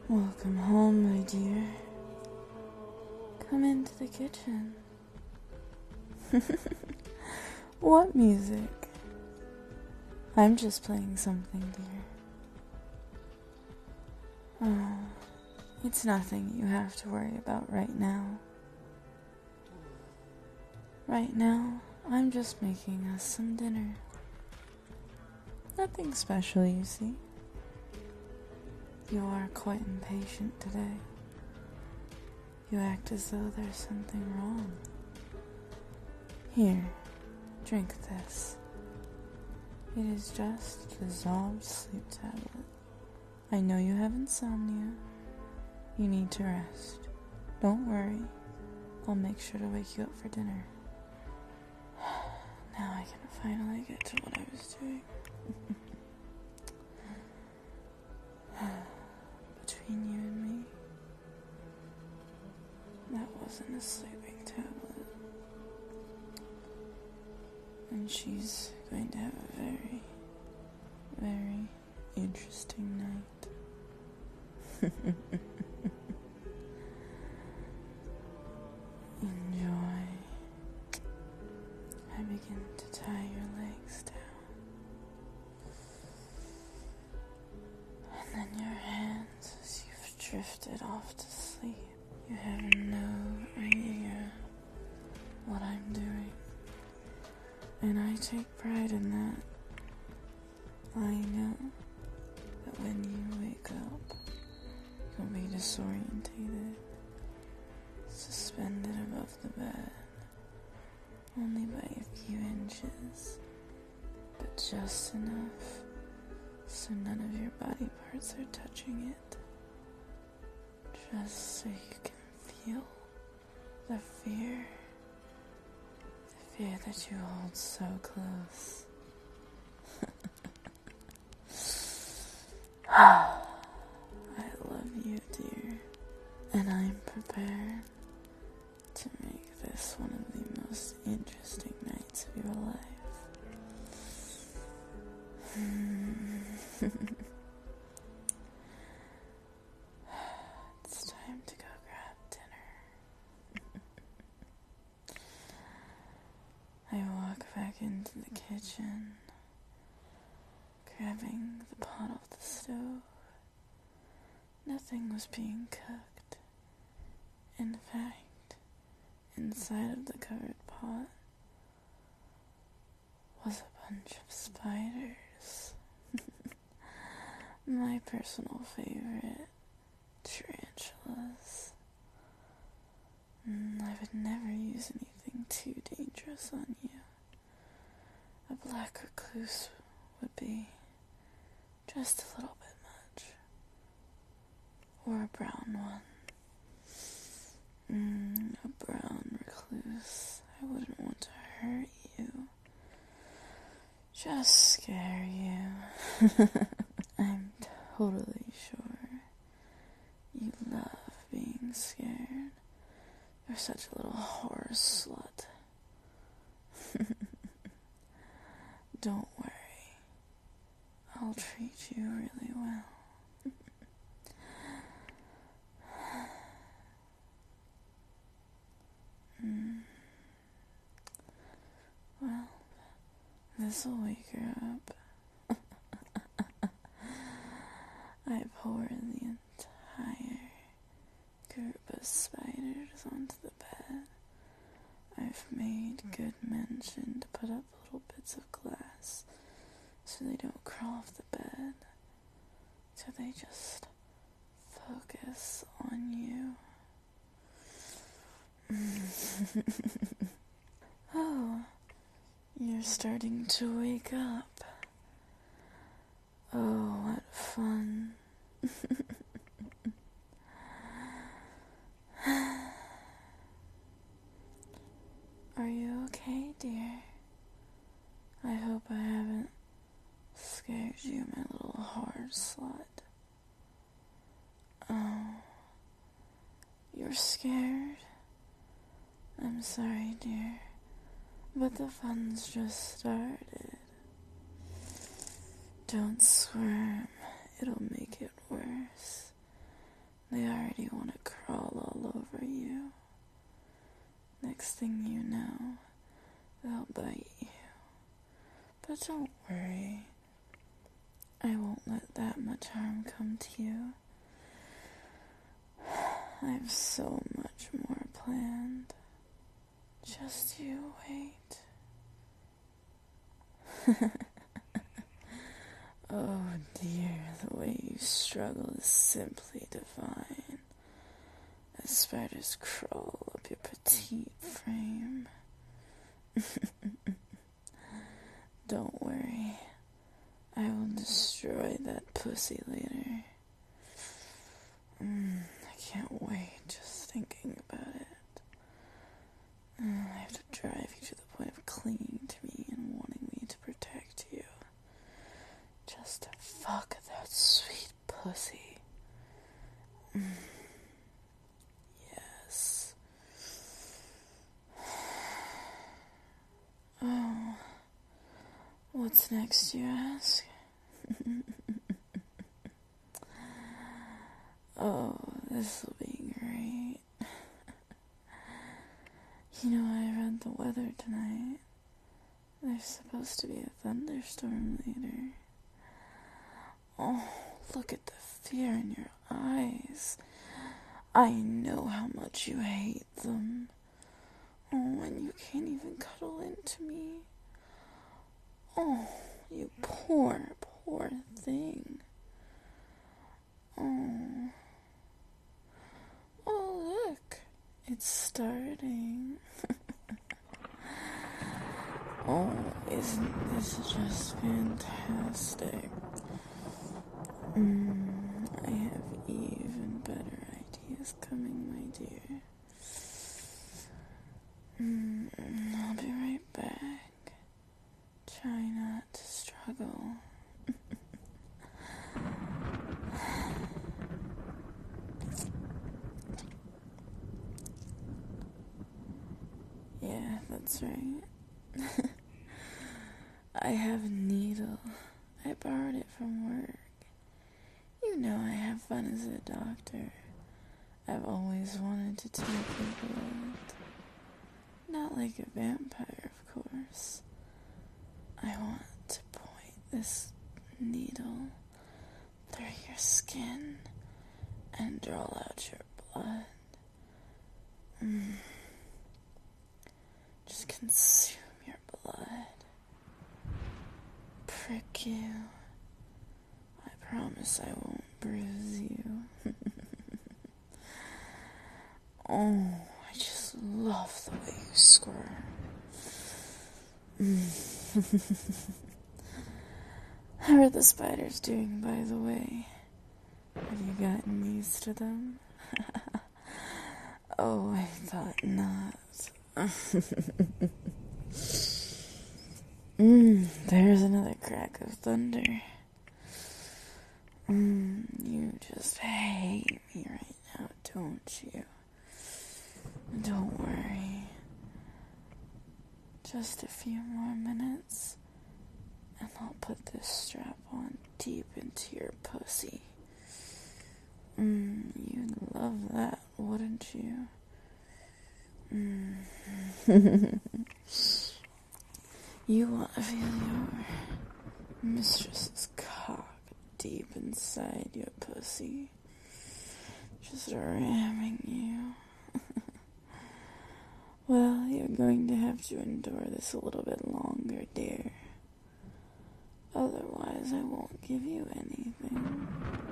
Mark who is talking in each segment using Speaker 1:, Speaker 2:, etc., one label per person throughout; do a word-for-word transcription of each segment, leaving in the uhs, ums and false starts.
Speaker 1: Welcome home, my dear. Come into the kitchen. What music? I'm just playing something, dear. Oh, it's nothing you have to worry about right now. Right now, I'm just making us some dinner. Nothing special, you see. You are quite impatient today. You act as though there's something wrong. Here, drink this. It is just a dissolved sleep tablet. I know you have insomnia. You need to rest. Don't worry. I'll make sure to wake you up for dinner. Now I can finally get to what I was doing. Between you and me, that wasn't a sleeping tablet. And she's going to have a very, very interesting night. Enjoy. I begin to tie your legs down. And then your hands as you've drifted off to sleep. You have no idea what I'm doing. And I take pride in that. I know that when you wake up, you'll be disorientated, suspended above the bed, only by a few inches, but just enough so none of your body parts are touching it, just so you can feel the fear, the fear that you hold so close. I love you, dear, and I'm prepared to make this one of the most interesting nights of your life. It's time to go grab dinner. I walk back into the kitchen, grabbing the pot off the stove. Nothing was being cooked. In fact, inside of the covered pot was a bunch of spiders. My personal favorite, tarantulas. Mm, I would never use anything too dangerous on you. A black recluse would be just a little bit much. Or a brown one. Mm, a brown recluse. I wouldn't want to hurt you. Just scare you. I'm totally sure you love being scared. You're such a little horror slut. Don't worry. I'll treat you really well. mm. Well, this'll wake her up. I pour the entire group of spiders onto the bed. I've made good mention to put up little bits of glass so they don't crawl off the bed, so they just focus on you. Oh, you're starting to wake up. Oh, what fun. Are you okay, dear? I hope I haven't scared you, my little hard slut. Oh, you're scared? I'm sorry, dear, but the fun's just started. Don't squirm, it'll make it worse. They already want to crawl all over you. Next thing you know, they'll bite you. But don't worry. I won't let that much harm come to you. I have so much more planned. Just you wait. Oh dear, the way you struggle is simply divine. As spiders crawl up your petite frame. Don't worry. I will destroy that pussy later. Mm, I can't wait just thinking about it. Mm, I have to drive you to the point of clinging to me and wanting me to protect you. Just to fuck that sweet pussy. Mm. Yes. Oh. What's next, you ask? Oh, this'll be great. You know, I read the weather tonight. There's supposed to be a thunderstorm later. Oh, look at the fear in your eyes. I know how much you hate them. Oh, and you can't even cuddle into me. Oh, you poor, poor thing. Oh. Oh, look. It's starting. Oh, isn't this just fantastic? Mm, I have even better ideas coming, my dear. Mm, I'll be right back. Try not to struggle. Yeah, that's right. I have a needle. I borrowed it from work. You know I have fun as a doctor. I've always wanted to take your blood. Not like a vampire, of course. I want to point this needle through your skin and draw out your blood. Mm. Just consume your blood. Prick you. I promise I won't bruise you. Oh, I just love the way you squirm. Mm. How are the spiders doing, by the way? Have you gotten used to them? Oh, I thought not. mm, there's another crack of thunder. Mm, you just hate me right now, don't you? Don't worry. Just a few more minutes, and I'll put this strap on deep into your pussy. Mm, you'd love that, wouldn't you? Mm. You want to feel your mistress's cock deep inside your pussy, just ramming you. Well, you're going to have to endure this a little bit longer, dear. Otherwise, I won't give you anything.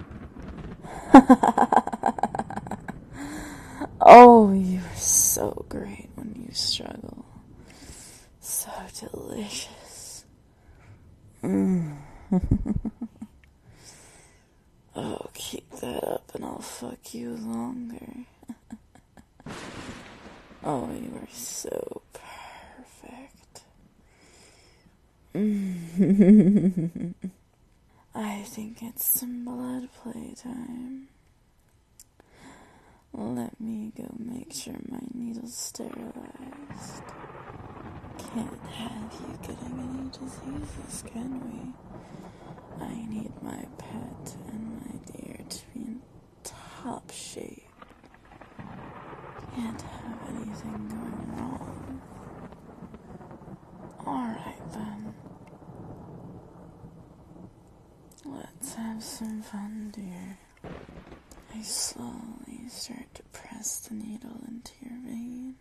Speaker 1: Oh, you are so great when you struggle. So delicious. Mm. Oh, keep that up and I'll fuck you longer. Oh, you are so perfect. I think it's some blood play time. Let me go make sure my needle's sterilized. Can't have you getting any diseases, can we? I need my pet and my dear to be top shape. Can't have anything going wrong. Alright then. Let's have some fun, dear. I slowly start to press the needle into your vein.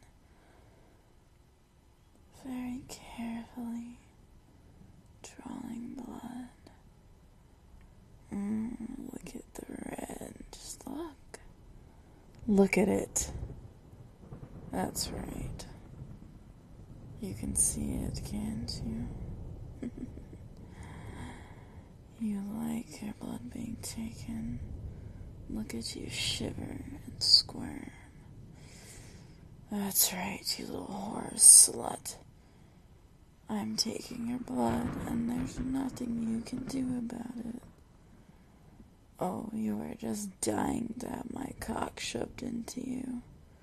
Speaker 1: Very carefully drawing blood. Mm, look at the red. Just look. Look at it. That's right. You can see it, can't you? You like your blood being taken. Look at you shiver and squirm. That's right, you little whore slut. I'm taking your blood, and there's nothing you can do about it. Oh, you are just dying to have my cock shoved into you.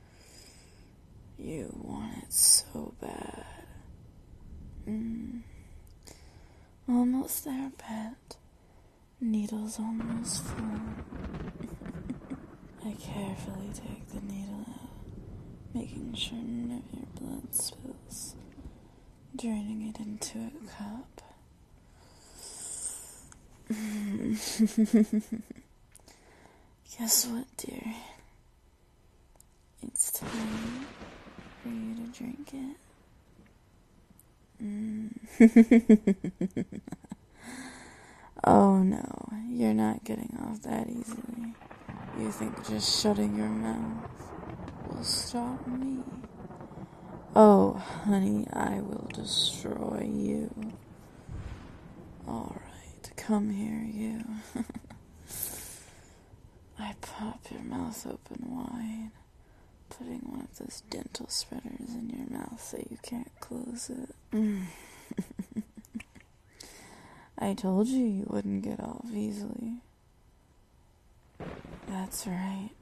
Speaker 1: You want it so bad. Mm. Almost there, pet. Needle's almost full. I carefully take the needle out, making sure none of your blood spills, draining it into a cup. Guess what, dear? It's time for you to drink it. Mm. Oh no, you're not getting off that easily. You think just shutting your mouth will stop me? Oh, honey, I will destroy you. Alright, come here, you. I pop your mouth open wide, putting one of those dental spreaders in your mouth so you can't close it. Mm. I told you you wouldn't get off easily. That's right.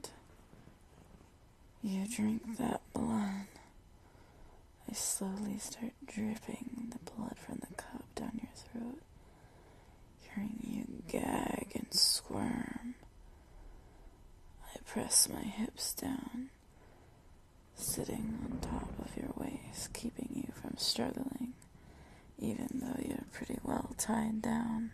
Speaker 1: You drink that blood. I slowly start dripping the blood from the cup down your throat, hearing you gag and squirm. I press my hips down, sitting on top of your waist, keeping you from struggling, even though you're pretty well tied down.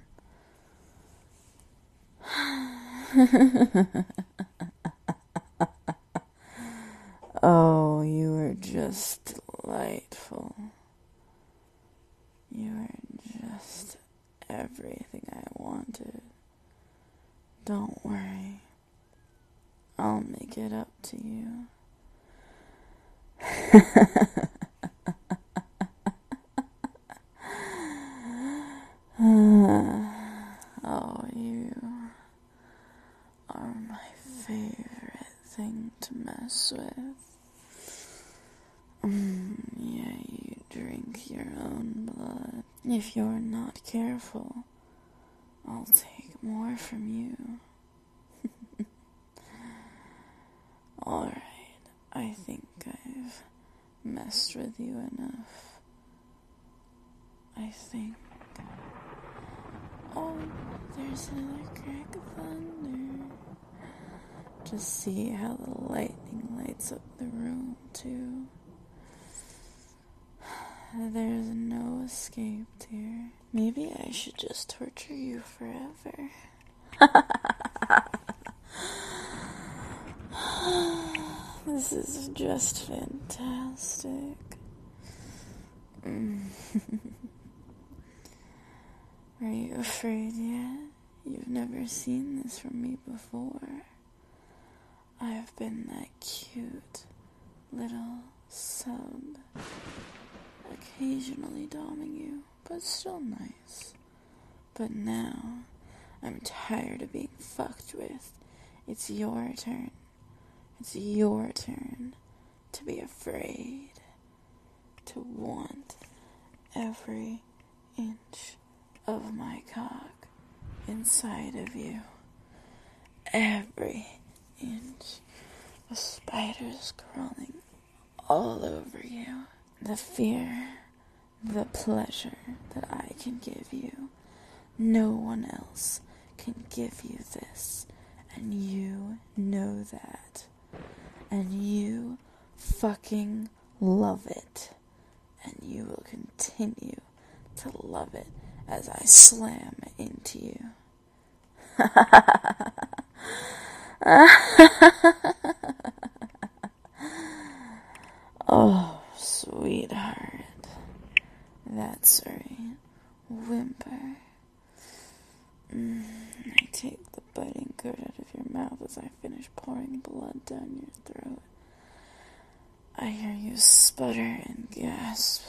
Speaker 1: Oh, you are just delightful. You are just everything I wanted. Don't worry. I'll make it up to you. Oh, you are my favorite thing to mess with. Mm, yeah, you drink your own blood. If you're not careful, I'll take more from you. Alright, I think I've messed with you enough. I think. Oh, there's another crack of thunder. Just see how the lightning lights up the room, too. There's no escape, dear. Maybe I should just torture you forever. This is just fantastic. Mm. Are you afraid yet? You've never seen this from me before. I've been that cute little sub, occasionally doming you, but still nice. But now, I'm tired of being fucked with. It's your turn. It's your turn to be afraid, to want every inch of my cock inside of you. Every inch. The spiders crawling all over you. The fear, the pleasure that I can give you. No one else can give you this And you know that. And you fucking love it. And you will continue to love it as I slam into you. Oh, sweetheart. That's right. Whimper. Mm, I take the biting curd out of your mouth as I finish pouring blood down your throat. I hear you sputter and gasp.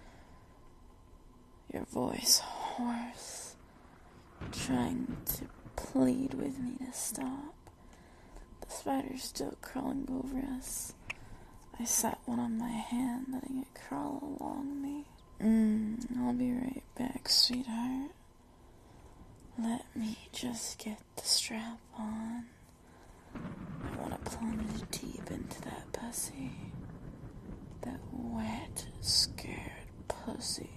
Speaker 1: Your voice hoarse, trying to plead with me to stop. The spider's still crawling over us. I sat one on my hand, letting it crawl along me. Mm, I'll be right back, sweetheart. Let me just get the strap on. I want to plunge deep into that pussy. That wet, scared pussy.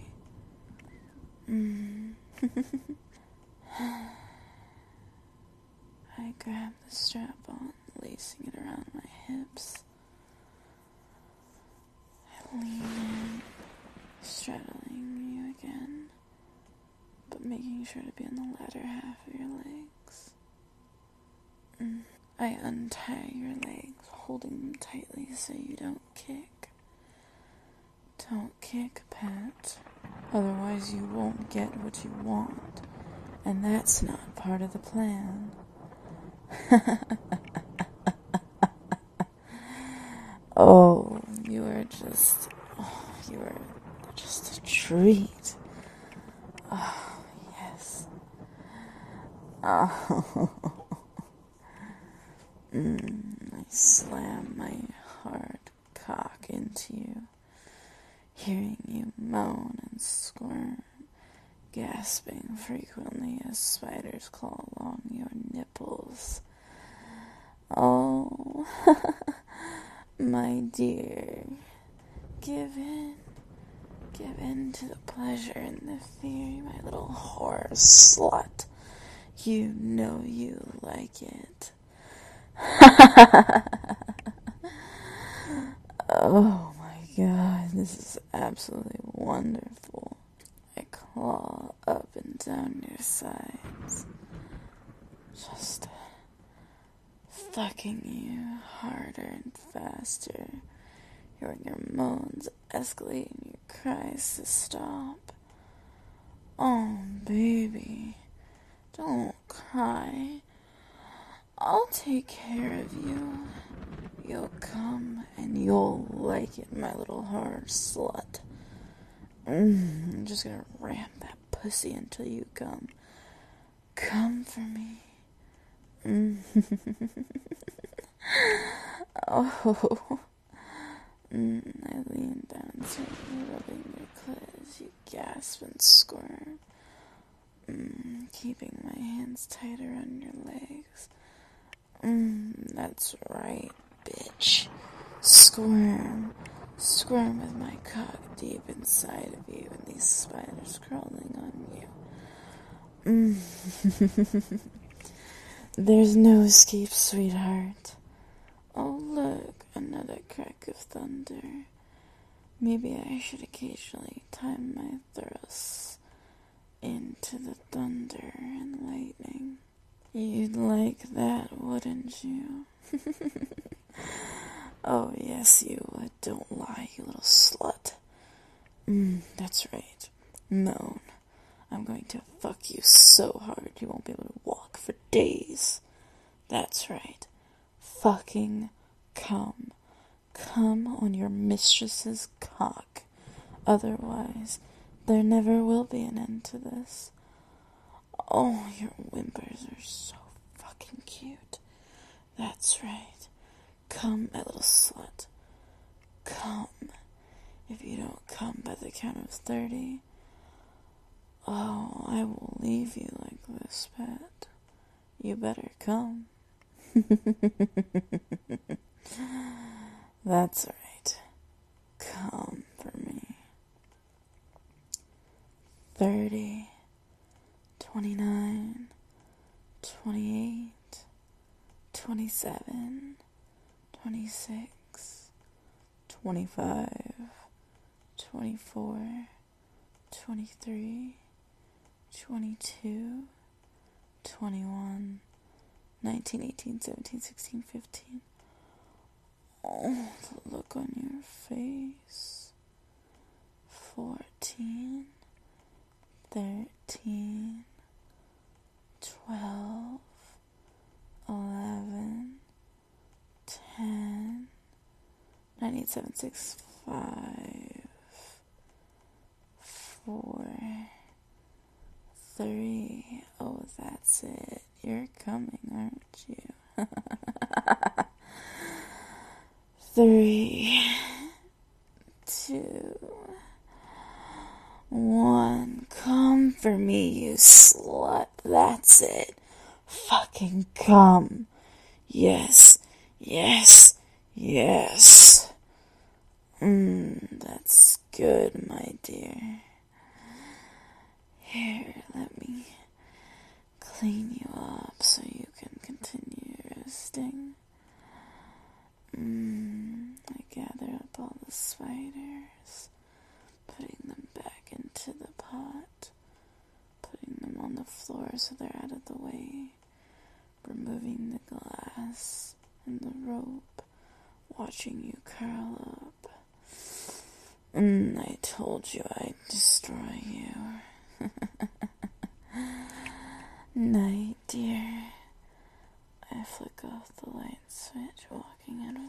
Speaker 1: Mm. I grab the strap on, lacing it around my hips. I lean in, straddling you again, but making sure to be on the latter half of your legs. Mm. I untie your legs, holding them tightly so you don't kick. Don't kick, pet. Otherwise you won't get what you want. And that's not part of the plan. Oh, you are just... Oh, you are just a treat. Oh, yes. Oh. Mm, I slam my hard cock into you, hearing you moan and squirm, gasping frequently as spiders claw along your nipples. Oh, my dear, give in, give in to the pleasure and the fear, my little whore slut. You know you like it. Oh my god, this is absolutely wonderful. I claw up and down your sides, just fucking you harder and faster, hearing your moans escalate and your cries to stop. Oh, baby, don't cry. I'll take care of you. You'll come and you'll like it, my little hard slut. Mm, I'm just gonna ram that pussy until you come. Come for me. Mm. Oh. Mm, I lean down and start rubbing your clit as you gasp and squirm. Mm, keeping my hands tight around your legs. Mm, that's right, bitch. Squirm. Squirm with my cock deep inside of you and these spiders crawling on you. Mm. There's no escape, sweetheart. Oh, look, another crack of thunder. Maybe I should occasionally time my thrusts into the thunder and lightning. You'd like that, wouldn't you? Oh, yes, you would. Don't lie, you little slut. Mm, that's right. Moan. I'm going to fuck you so hard you won't be able to walk for days. That's right. Fucking come. Come on your mistress's cock. Otherwise, there never will be an end to this. Oh, your whimpers are so fucking cute. That's right. Come, my little slut. Come. If you don't come by the count of thirty, oh, I will leave you like this, pet. You better come. That's right. Come for me. Thirty, twenty-nine, twenty-eight, twenty-seven, twenty-six, twenty-five, twenty-four, twenty-three, twenty-two, twenty-one, nineteen, eighteen, seventeen, sixteen, fifteen. Oh, the look on your face. fourteen, thirteen, twelve, eleven, ten, nine, eight, seven, six, five, four, three. Oh, that's it. You're coming, aren't you? Three, two, one. Come for me, you slut. That's it. Fucking come. Yes, yes, yes. Mmm, that's good, my dear. Here, let me clean you up so you can continue resting. Mmm, I gather up all the spiders, putting them back into the pot, putting them on the floor so they're out of the way, removing the glass and the rope, watching you curl up. Mm, I told you I'd destroy you. Night, dear. I flick off the light switch, walking out